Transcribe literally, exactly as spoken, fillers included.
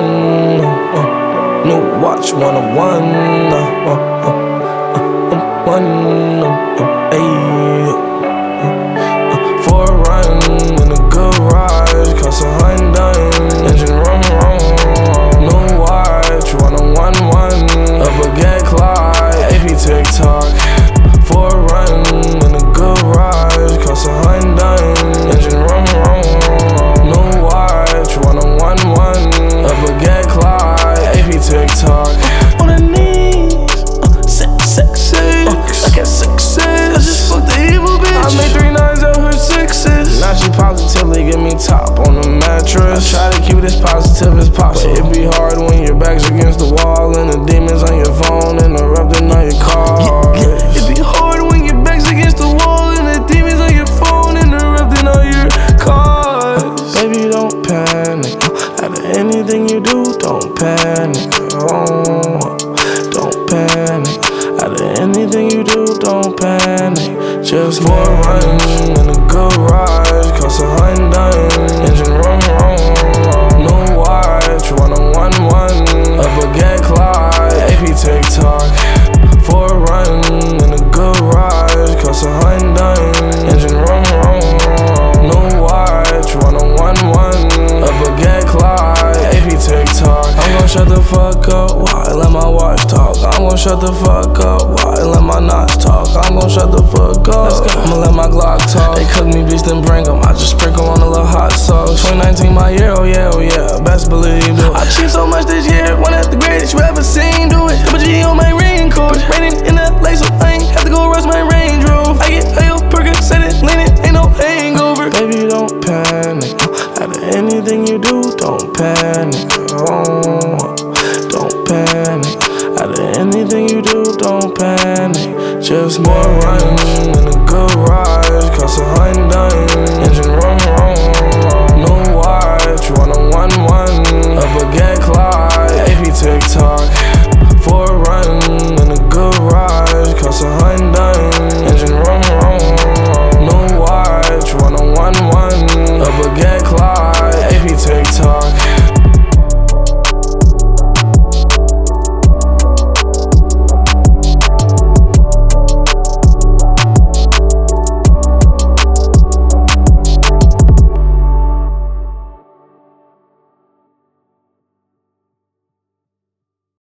one. Uh, new watch, one oh one. Uh, uh, uh, uh, one. Uh, ayy. Uh, for a run in a good ride, cost a hundred. Engine rum rum. New watch, one oh one one. A baguette Clyde, A P TikTok. For a run in a good ride, cost a hundred. Engine rum rum. New watch, one oh one one. A baguette Clyde, A P TikTok. On her knees, uh, sex, sexy, uh, like a success. I just fucked the evil bitch. I made three nines out her sixes. Now she positively give me top on the mattress. I try to keep it as positive as possible. But it be hard when your back's against the wall and the demons on your phone interrupting all your calls. Yeah, yeah. It be hard when your back's against the wall and the demons on your phone interrupting all your calls. Baby, don't panic. Out of anything you do, don't panic. Oh, don't panic. Out of anything you do, don't panic. Just for a run in a good ride, cost a hundred. Engine rum rum. New watch, one oh one one. A baguette Clyde, A P TikTok. For a run in a good ride, cost a hundred. Engine rum rum. New watch, one oh one one. A baguette Clyde, A P TikTok. I'm gon' shut the fuck up, why let my watch talk? I'm gon' shut the fuck up, why let my knots talk? I'm gon' shut the fuck up, I'ma let my Glock talk. They cook me beast and bring 'em, I just sprinkle on a little hot sauce. twenty nineteen my year, oh yeah, oh yeah, best believe it. I achieved so much this year, one of the greatest you ever seen. Do it, double G on my raincoat. Raining in L A, so I ain't have to go rush my Range Rover. I get high up, Percocet, leaning, ain't no hangover. Baby, don't panic. Out of anything you do, don't panic. Oh, don't panic. Out of anything you do, don't panic. Just more run in a good ride, cost a hundred.